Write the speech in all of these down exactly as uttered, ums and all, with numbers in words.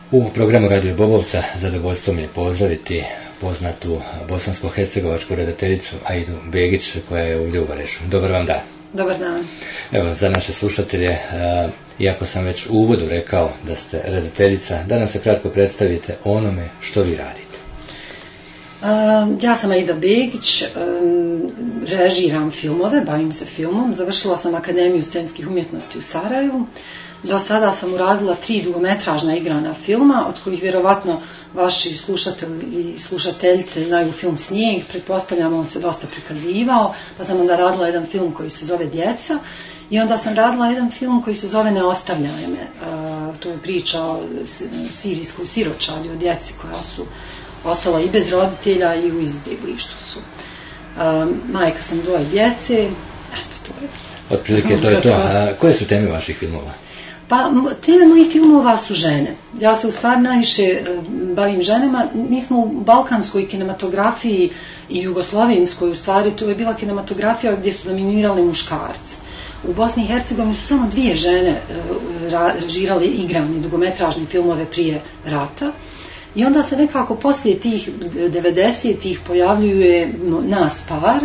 U programu Radio Bobovca zadovoljstvo mi je pozdraviti poznatu bosansko-hercegovačku redateljicu Aidu Begić koja je ovdje u Varešu. Dobar vam dan. Dobar dan. Evo, za naše slušatelje, iako sam već u uvodu rekao da ste redateljica, da nam se kratko predstavite onome što vi radite. Ja sam Aida Begić, režiram filmove, bavim se filmom, završila sam Akademiju scenskih umjetnosti u Sarajevu. Do sada sam uradila tri dugometražna igrana filma, od kojih vjerovatno vaši slušatelji i slušateljice znaju film Snijeg, pretpostavljamo on se dosta prikazivao, pa sam onda radila jedan film koji se zove Djeca i onda sam radila jedan film koji se zove Ne ostavljaj me. To je priča o sirijskoj siročadi, o djeci koja su ostala i bez roditelja i u izbjeglištvu su. Majka sam dvoje djece, eto to je. Otprilike to je to. A koje su teme vaših filmova? Pa, teme mojih filmova su žene. Ja se u stvari najviše bavim ženama. Mi smo u balkanskoj kinematografiji i jugoslovenskoj, u stvari to je bila kinematografija gdje su dominirali muškarci. U Bosni i Hercegovini su samo dvije žene režirale igrani dugometražni filmove prije rata. I onda se nekako poslije tih devedesetih pojavljuje nas par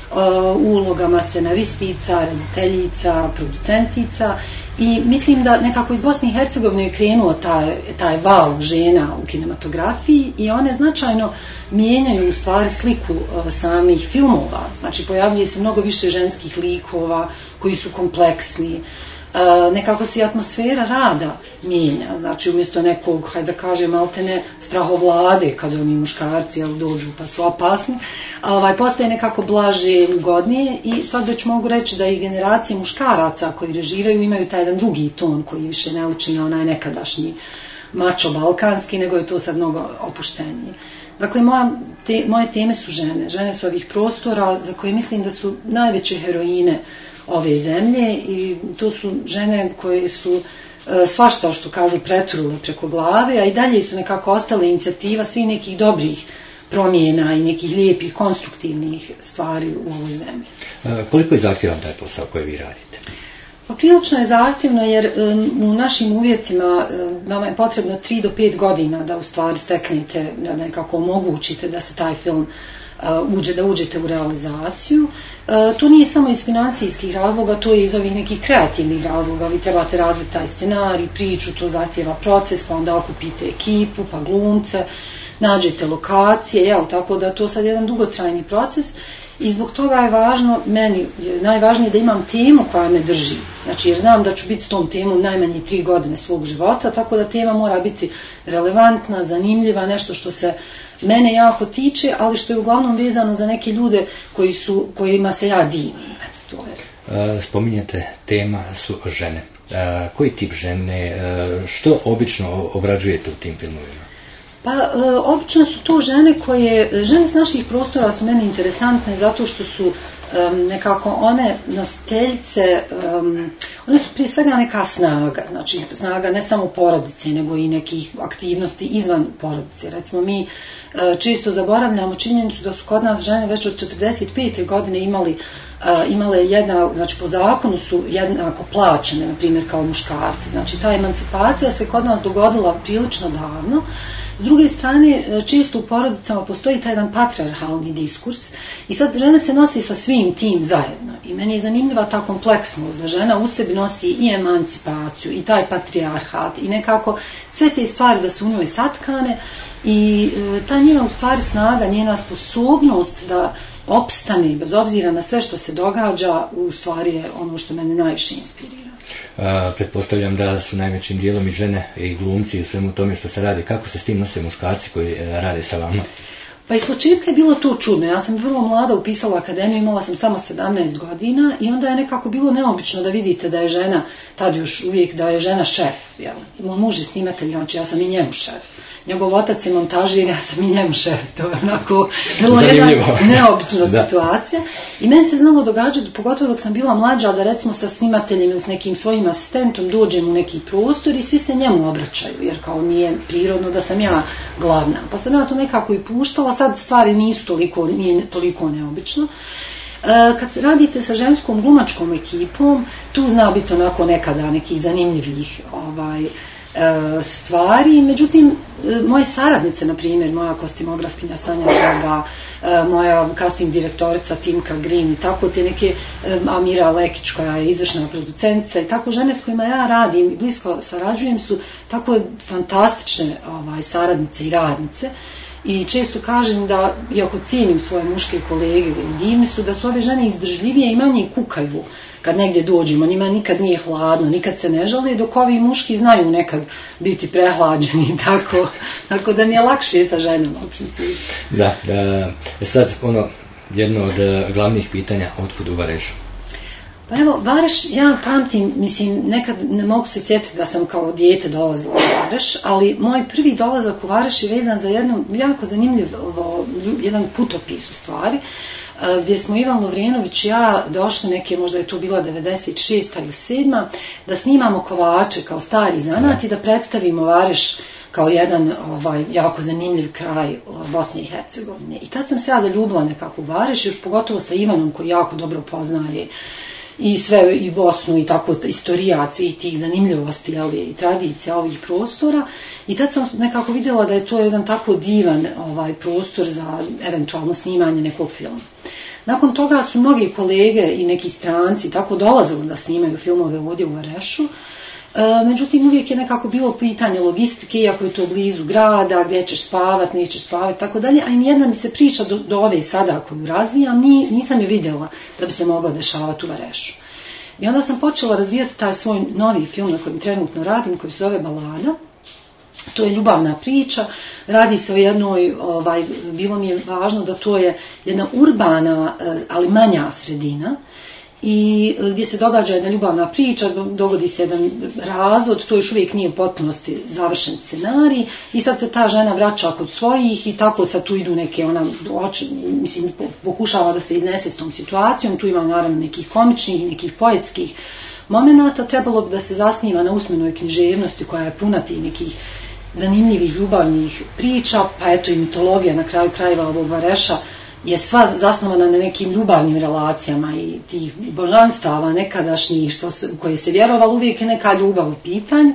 u ulogama scenaristica, rediteljica, producentica i mislim da nekako iz Bosne i Hercegovine je krenuo taj, taj val žena u kinematografiji i one značajno mijenjaju u stvari sliku samih filmova. Znači pojavljuje se mnogo više ženskih likova koji su kompleksni. Uh, nekako se i atmosfera rada mijenja, znači umjesto nekog, hajde da kažem, maltene strahovlade kad oni muškarci jel, dođu pa su opasni, ovaj, postaje nekako blaže i ugodnije i sad već mogu reći da i generacije muškaraca koji režiraju imaju taj jedan drugi ton koji više ne liči na onaj nekadašnji mačo balkanski, nego je to sad mnogo opuštenije. Dakle, moja te, moje teme su žene, žene su ovih prostora za koje mislim da su najveće heroine ove zemlje i to su žene koje su e, svašta što kažu preturule preko glave, a i dalje su nekako ostale inicijativa svih nekih dobrih promjena i nekih lijepih, konstruktivnih stvari u ovoj zemlji. E, koliko je zahtjevan taj posao koji vi radite? Pa prilično je zahtjevno jer e, u našim uvjetima e, vama je potrebno tri do pet godina da u stvari steknete, da nekako omogućite da se taj film Uh, uđe, da uđete u realizaciju. Uh, to nije samo iz financijskih razloga, to je iz ovih nekih kreativnih razloga. Vi trebate razviti taj scenarij, priču, to zahtjeva proces, pa onda okupite ekipu, pa glumce, nađete lokacije, jel, tako da to sad jedan dugotrajni proces i zbog toga je važno, meni je najvažnije da imam temu koja me drži. Znači, jer znam da ću biti s tom temom najmanje tri godine svog života, tako da tema mora biti relevantna, zanimljiva, nešto što se mene jako tiče, ali što je uglavnom vezano za neke ljude koji su, kojima se ja divim. Eto, to je. Spominjete tema su žene. Koji tip žene, što obično obrađujete u tim filmovima? Pa, e, obično su to žene koje, žene s naših prostora su meni interesantne zato što su um, nekako one nositeljice, um, one su prije svega neka snaga, znači snaga ne samo porodice, nego i nekih aktivnosti izvan porodice. Recimo mi uh, često zaboravljamo činjenicu da su kod nas žene već od četrdeset pete godine imali Uh, imale jedna, znači po zakonu su jednako plaćene, na primjer kao muškarci. Znači ta emancipacija se kod nas dogodila prilično davno. S druge strane, često u porodicama postoji taj jedan patrijarhalni diskurs i sad žena se nosi sa svim tim zajedno. I meni je zanimljiva ta kompleksnost, da žena u sebi nosi i emancipaciju i taj patrijarhat i nekako sve te stvari da su u njoj satkane i e, ta njena u stvari snaga, njena sposobnost da opstane bez obzira na sve što se događa, u stvari je ono što mene najviše inspirira. A, pretpostavljam da su najvećim dijelom i žene i glumci u svemu tome što se radi. Kako se s tim nose muškarci koji rade sa vama? Pa iz početka je bilo to čudno. Ja sam vrlo mlada upisala akademiju, imala sam samo sedamnaest godina i onda je nekako bilo neobično da vidite da je žena, tad još uvijek da je žena šef. Jel? Moj muž je snimatelj, znači ja sam i njemu šef. Njegov otac je montažir, ja sam i njemu šef. To je onako vrlo jedna neobična situacija. I meni se znalo događati, pogotovo dok sam bila mlađa, da recimo sa snimateljem ili s nekim svojim asistentom dođem u neki prostor i svi se njemu obraćaju, jer kao nije prirodno da sam ja glavna. Pa sam ja to nekako i puštala, sad stvari nisu toliko, nije toliko neobično. Kad radite sa ženskom glumačkom ekipom, tu zna biti onako nekada nekih zanimljivih ovaj, stvari, međutim moje saradnice, na primjer moja kostimografkinja Sanja Žaba, moja casting direktorica Timka Green i tako te neke, Amira Lekić koja je izvršna producentica i tako žene s kojima ja radim i blisko sarađujem su tako fantastične ovaj, saradnice i radnice. I često kažem da, iako cijenim svoje muške kolege i divni su, da su ove žene izdržljivije i manje kukaju kad negdje dođemo, njima nikad nije hladno, nikad se ne žale, dok ovi muški znaju nekad biti prehlađeni, tako, tako da mi je lakše sa ženama u principu. Da, da, sad ono, jedno od glavnih pitanja, otkud u Varešu? Pa evo, Vareš, ja pamtim, mislim, nekad ne mogu se sjetiti da sam kao dijete dolazila u Vareš, ali moj prvi dolazak u Vareš je vezan za jedno jako zanimljivo, jedan putopis u stvari, gdje smo Ivan Lovrenović i ja došli neke, možda je to bila devedeset šesta ili sedma, da snimamo kovače kao stari zanat i da predstavimo Vareš kao jedan ovaj, jako zanimljiv kraj Bosne i Hercegovine. I tad sam se ja zaljubila nekako u Vareš, još pogotovo sa Ivanom koji jako dobro poznaje i sve, i Bosnu, i tako istorijat svih tih zanimljivosti, ali i tradicija ovih prostora. I tad sam nekako vidjela da je to jedan tako divan ovaj, prostor za eventualno snimanje nekog filma. Nakon toga su mnogi kolege i neki stranci tako dolazili da snimaju filmove ovdje u Varešu. E, međutim, uvijek je nekako bilo pitanje logistike, iako je to blizu grada, gdje ćeš spavat, nećeš spavat, tako dalje, a i nijedna mi se priča do, do ove sada koju razvijam, ni, nisam je vidjela da bi se mogla dešavati u Varešu. I onda sam počela razvijati taj svoj novi film na kojem trenutno radim, koji se zove Balada. To je ljubavna priča, radi se o jednoj, ovaj, bilo mi je važno da to je jedna urbana, ali manja sredina, i gdje se događa jedna ljubavna priča, dogodi se jedan razvod, to još uvijek nije u potpunosti završen scenarij i sad se ta žena vraća kod svojih i tako sad tu idu neke, ona oči, mislim, pokušava da se iznese s tom situacijom, tu ima naravno nekih komičnih i nekih poetskih momenata, trebalo bi da se zasniva na usmenoj književnosti koja je puna tih nekih zanimljivih ljubavnih priča, pa eto i mitologija na kraju krajeva ovog Vareša je sva zasnovana na nekim ljubavnim relacijama i tih božanstava nekadašnjih što se, u koje se vjerovalo, uvijek je neka ljubav u pitanju.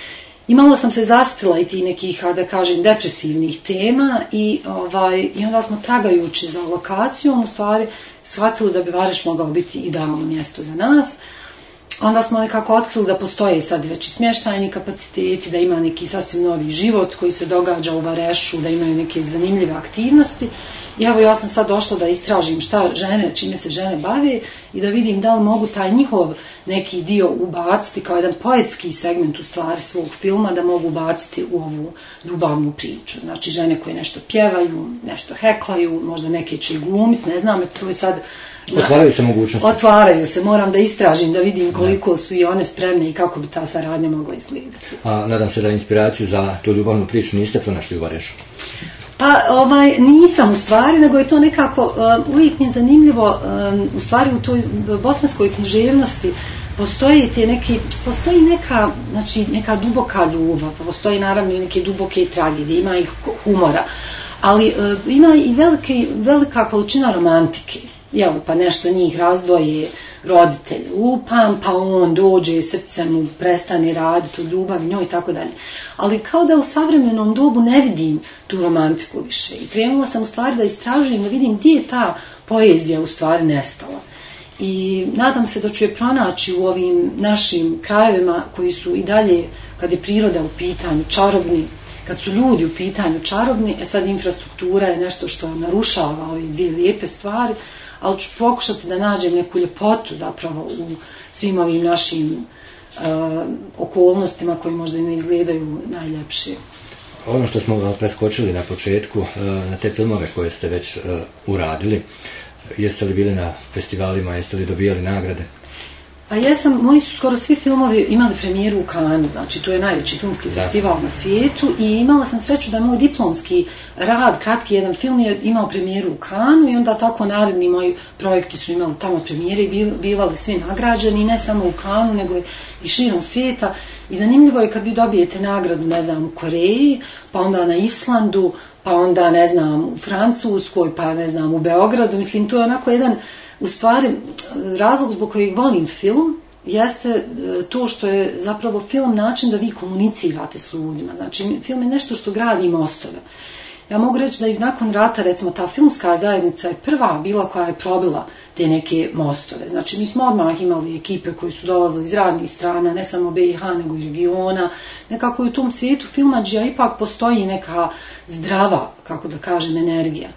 I malo sam se zastila i tih nekih, da kažem, depresivnih tema i, ovaj, i onda smo tragajući za lokacijom u stvari shvatili da bi Vareš mogao biti idealno mjesto za nas. Onda smo nekako otkrili da postoje sad već i smještajni kapaciteti, da ima neki sasvim novi život koji se događa u Varešu, da imaju neke zanimljive aktivnosti. I evo ja sam sad došla da istražim šta žene, čime se žene bave i da vidim da li mogu taj njihov neki dio ubaciti kao jedan poetski segment u stvari svog filma, da mogu ubaciti u ovu ljubavnu priču. Znači žene koje nešto pjevaju, nešto heklaju, možda neke će i glumiti, ne znam, to je sad... Otvaraju se mogućnosti. Otvaraju se, moram da istražim, da vidim koliko su i one spremne i kako bi ta saradnja mogla izgledati. A nadam se da inspiraciju za tu ljubavnu priču niste pronašli u Varešu. Pa ovaj, nisam u stvari, nego je to nekako, uh, uvijek mi je zanimljivo, um, u stvari u toj bosanskoj književnosti postoji te neki, postoji neka, znači neka duboka ljubav, postoji naravno i neke duboke tragedije, ima i humora, ali uh, ima i velike, velika količina romantike. Jel, pa nešto njih razdvoje roditelj lupam, pa on dođe, srce mu prestane raditi u ljubavi njoj i tako dalje. Ali kao da u savremenom dobu ne vidim tu romantiku više. I krenula sam u stvari da istražujem, da vidim gdje je ta poezija u stvari nestala. I nadam se da ću je pronaći u ovim našim krajevima koji su i dalje, kad je priroda u pitanju, čarobni, kad su ljudi u pitanju čarobni, e sad infrastruktura je nešto što narušava ove dvije lijepe stvari, ali ću pokušati da nađem neku ljepotu zapravo u svim ovim našim uh, okolnostima koji možda ne izgledaju najljepše. Ono što smo preskočili na početku, na te filmove koje ste već uh, uradili, jeste li bili na festivalima, jeste li dobijali nagrade? Pa jesam, moji su skoro svi filmovi imali premijeru u Cannesu, znači to je najveći filmski da. festival na svijetu i imala sam sreću da moj diplomski rad, kratki jedan film je imao premijeru u Cannesu i onda tako naredni moji projekti su imali tamo premijere i bivali svi nagrađeni, ne samo u Cannesu nego i širom svijeta. I zanimljivo je kad vi dobijete nagradu, ne znam, u Koreji, pa onda na Islandu, pa onda, ne znam, u Francuskoj, pa ne znam, u Beogradu, mislim, to je onako jedan, u stvari, razlog zbog kojeg volim film jeste to što je zapravo film način da vi komunicirate s ljudima. Znači, film je nešto što gradi mostove. Ja mogu reći da i nakon rata, recimo, ta filmska zajednica je prva bila koja je probila te neke mostove. Znači, mi smo odmah imali ekipe koji su dolazili iz raznih strana, ne samo B i H, nego i regiona. Nekako u tom svijetu filmadžija ipak postoji neka zdrava, kako da kažem, energija.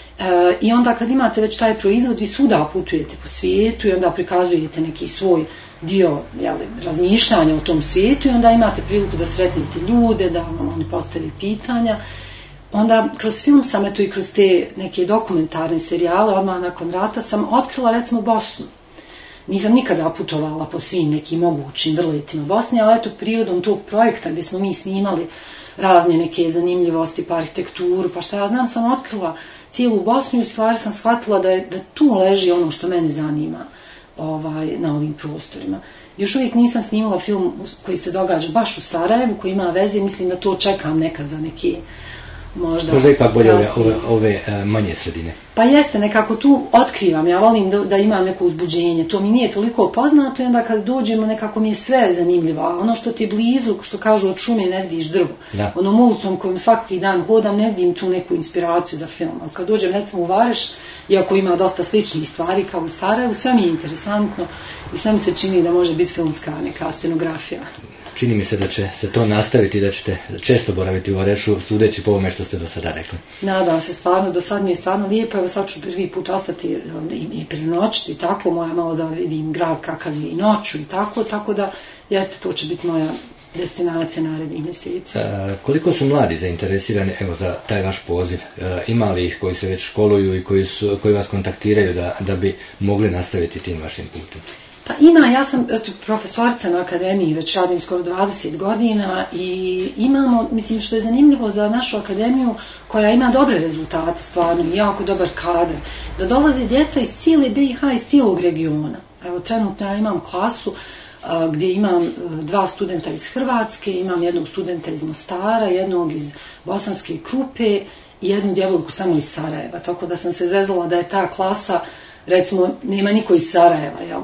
E, I onda kad imate već taj proizvod, vi svuda putujete po svijetu i onda prikazujete neki svoj dio jeli, razmišljanja o tom svijetu i onda imate priliku da sretnete ljude, da vam oni postave pitanja. Onda kroz film sam, eto i kroz te neke dokumentarne serijale, odmah nakon rata sam otkrila recimo Bosnu. Nisam nikada putovala po svim nekim mogućim vrletima Bosne, ali eto prirodom tog projekta gdje smo mi snimali razne neke zanimljivosti, pa arhitekturu, pa šta ja znam, sam otkrila cijelu Bosnu i u stvari sam shvatila da, je, da tu leži ono što mene zanima ovaj, na ovim prostorima. Još uvijek nisam snimala film koji se događa baš u Sarajevu, koji ima veze, mislim da to čekam nekad za neke možda... Možda ipak bolje ove, ove, ove manje sredine. Pa jeste, nekako tu otkrivam, ja volim da, da imam neko uzbuđenje, to mi nije toliko poznato i onda kad dođemo nekako mi je sve zanimljivo, a ono što ti je blizu, što kažu od šume ne vidiš drvo, da. Onom ulicom kojom svaki dan hodam ne vidim tu neku inspiraciju za film, ali kad dođem recimo u Vareš, iako ima dosta sličnih stvari kao u Sarajevu, sve mi je interesantno i sve mi se čini da može biti filmska neka scenografija. Čini mi se da će se to nastaviti i da ćete često boraviti u Varešu, sudeći po ovome što ste do sada rekli. Nadam se stvarno, do sad mi je stvarno lijepo, evo sad ću prvi put ostati i, i prenoćiti i tako, moram malo da vidim grad kakav je i noću i tako, tako da jeste, to će biti moja destinacija narednih mjeseci. E, koliko su mladi zainteresirani evo, za taj vaš poziv? E, ima li ih koji se već školuju i koji, su, koji vas kontaktiraju da, da bi mogli nastaviti tim vašim putem? Pa ima, ja sam eto, profesorica na akademiji, već radim skoro dvadeset godina i imamo, mislim što je zanimljivo za našu akademiju koja ima dobre rezultate stvarno i jako dobar kadar, da dolaze djeca iz cijele B i H, iz cijelog regiona. Evo trenutno ja imam klasu a, gdje imam dva studenta iz Hrvatske, imam jednog studenta iz Mostara, jednog iz Bosanske Krupe i jednu djevojku samo iz Sarajeva, tako da sam se zezala da je ta klasa, recimo nema niko iz Sarajeva, jel?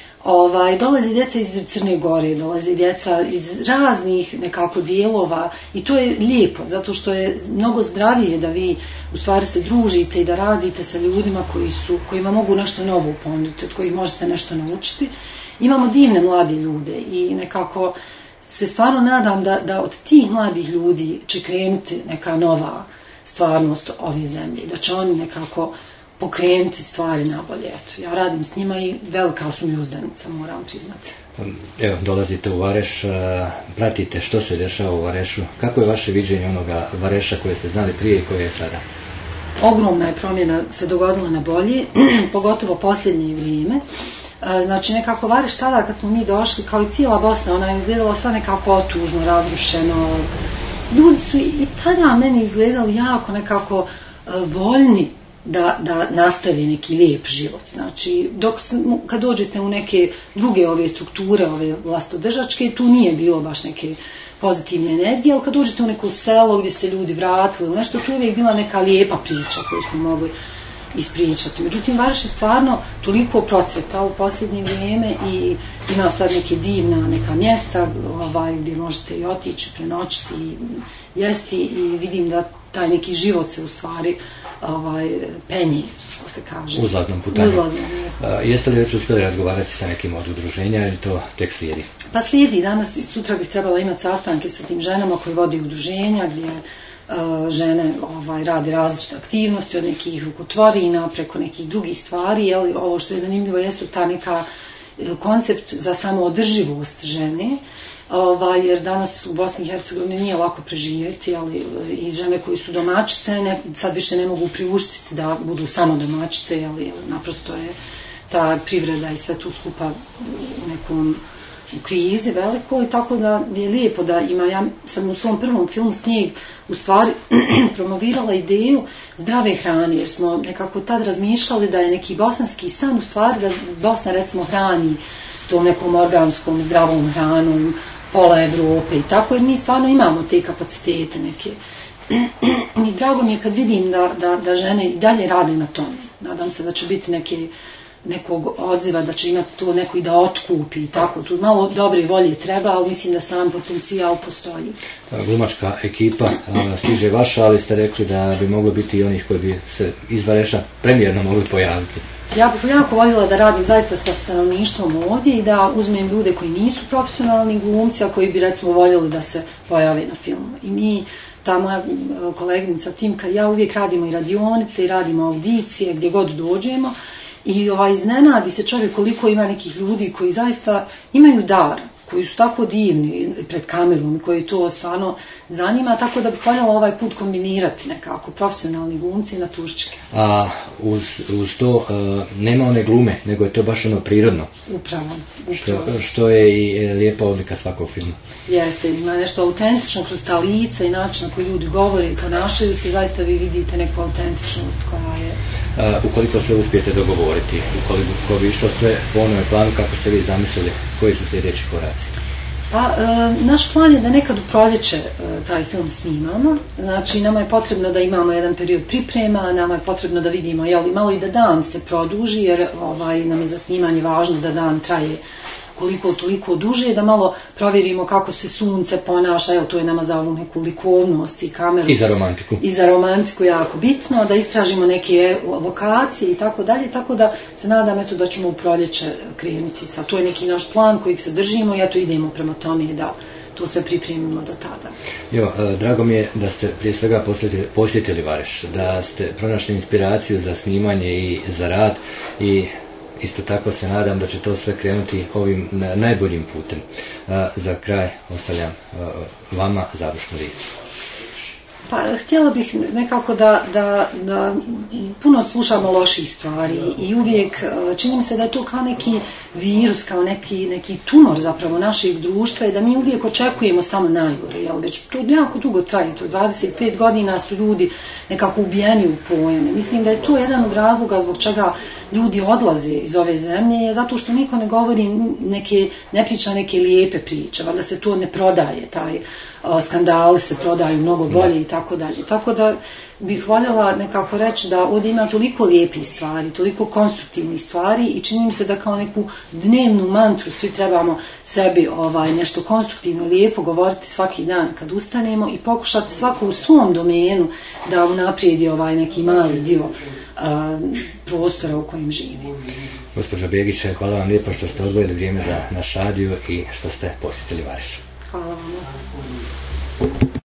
Ovaj, dolazi djeca iz Crne Gore, dolazi djeca iz raznih nekako dijelova i to je lijepo, zato što je mnogo zdravije da vi u stvari se družite i da radite sa ljudima koji su, kojima mogu nešto novo ponuditi, od kojih možete nešto naučiti. Imamo divne mlade ljude i nekako se stvarno nadam da, da od tih mladih ljudi će krenuti neka nova stvarnost ove zemlje, da će oni nekako pokrenuti stvari nabolje. Eto, ja radim s njima i velika su mi uzdanica, moram priznati. Evo, dolazite u Vareš, pratite što se dešava u Varešu. Kako je vaše viđenje onoga Vareša koje ste znali prije i koje je sada? Ogromna je promjena se dogodila na bolje, pogotovo posljednje vrijeme. Znači nekako Vareš tada kad smo mi došli, kao i cijela Bosna, ona je izgledala sve nekako otužno, razrušeno. Ljudi su i tada meni izgledali jako nekako voljni da, da nastavi neki lijep život. Znači, dok, kad dođete u neke druge ove strukture, ove vlastodržačke, tu nije bilo baš neke pozitivne energije, ali kad dođete u neko selo gdje se ljudi vratili, nešto, tu je uvijek bila neka lijepa priča koju smo mogli ispričati. Međutim, Vareš je stvarno toliko procvjetao u posljednje vrijeme i ima sad neke divna neka mjesta ovaj, gdje možete i otići, prenoćiti i jesti i vidim da taj neki život se u stvari ovaj, penji, što se kaže. U zlatnom putanju. Uzlaznom, A, jeste li već uspjeli razgovarati sa nekim od udruženja ili to tek slijedi? Pa slijedi. Danas i sutra bih trebala imati sastanke sa tim ženama koji vodi udruženja gdje uh, žene ovaj, radi različite aktivnosti od nekih rukotvorina preko nekih drugih stvari. Jeli, ovo što je zanimljivo jesu ta neka koncept za samoodrživost žene. Ovaj, jer danas u Bosni i Hercegovini nije lako preživjeti, ali i žene koji su domaćice ne, sad više ne mogu priuštiti da budu samo domaćice, ali naprosto je ta privreda i sve tu skupa u nekom u krizi veliko i tako da je lijepo da ima. Ja sam u svom prvom filmu Snijeg u stvari promovirala ideju zdrave hrane, jer smo nekako tad razmišljali da je neki bosanski san u stvari da Bosna recimo hrani tom nekom organskom zdravom hranom pola Evrope i tako, jer mi stvarno imamo te kapacitete neke. I drago mi je kad vidim da, da, da žene i dalje rade na tome. Nadam se da će biti neke nekog odziva, da će imati to neko i da otkupi i tako. Tu malo dobre volje treba, ali mislim da sam potencijal postoji. Glumačka ekipa stiže vaša, ali ste rekli da bi moglo biti i onih koji bi se iz Vareša premijerno mogli pojaviti. Ja bih jako voljela da radim zaista sa stanovništvom ovdje i da uzmem ljude koji nisu profesionalni glumci, a koji bi recimo voljeli da se pojave na filmu. I mi, ta moja koleginica Timka, ja uvijek radimo i radionice i radimo audicije gdje god dođemo i ovaj, iznenadi se čovjek koliko ima nekih ljudi koji zaista imaju dar, koji su tako divni pred kamerom i koji to stvarno zanima, tako da bih voljela ovaj put kombinirati nekako profesionalni glumci i naturščike. A uz, uz to uh, nema one glume, nego je to baš ono prirodno. Upravo. upravo. Što, što je i lijepa odlika svakog filma. Jeste, ima nešto autentično kroz ta lica i način na koji ljudi govore i ponašaju se, zaista vi vidite neku autentičnost koja je... Uh, ukoliko sve uspijete dogovoriti, ukoliko bi išlo sve po onome planu kako ste vi zamislili, koji su sljedeći koraci? Pa, e, naš plan je da nekad u proljeće e, taj film snimamo, znači nama je potrebno da imamo jedan period priprema, nama je potrebno da vidimo, jel, malo i da dan se produži, jer ovaj, nam je za snimanje važno da dan traje koliko toliko duže, da malo provjerimo kako se sunce ponaša, jel, to je nama za ovu neku likovnost i kameru. I za romantiku. I za romantiku jako bitno, da istražimo neke lokacije i tako dalje, tako da se nadam eto da ćemo u proljeće krenuti sa. To je neki naš plan kojeg se držimo i eto idemo prema tome da to sve pripremimo do tada. Jo, drago mi je da ste prije svega posjetili, posjetili Vareš, da ste pronašli inspiraciju za snimanje i za rad i isto tako se nadam da će to sve krenuti ovim najboljim putem. Za kraj ostavljam vama završnu riječ. Pa htjela bih nekako da, da, da puno slušamo loših stvari i uvijek čini mi se da je to kao neki virus, kao neki, neki tumor zapravo našeg društva i da mi uvijek očekujemo samo najgore, jel? Već to jako dugo traje, to dvadeset pet godina su ljudi nekako ubijeni u pojene. Mislim da je to jedan od razloga zbog čega ljudi odlaze iz ove zemlje, je zato što niko ne govori neke, ne priča neke lijepe priče, valjda se to ne prodaje, taj skandali se prodaju mnogo bolje i tako dalje. Tako da bih voljela nekako reći da ovdje ima toliko lijepih stvari, toliko konstruktivnih stvari i čini mi se da kao neku dnevnu mantru svi trebamo sebi ovaj, nešto konstruktivno, lijepo govoriti svaki dan kad ustanemo i pokušati svako u svom domenu da unaprijedi ovaj neki mali dio a, prostora u kojem živi. Gospođo Begić, hvala vam lijepo što ste odvojili vrijeme za naš radio i što ste posjetili Vareš. Hvala vam.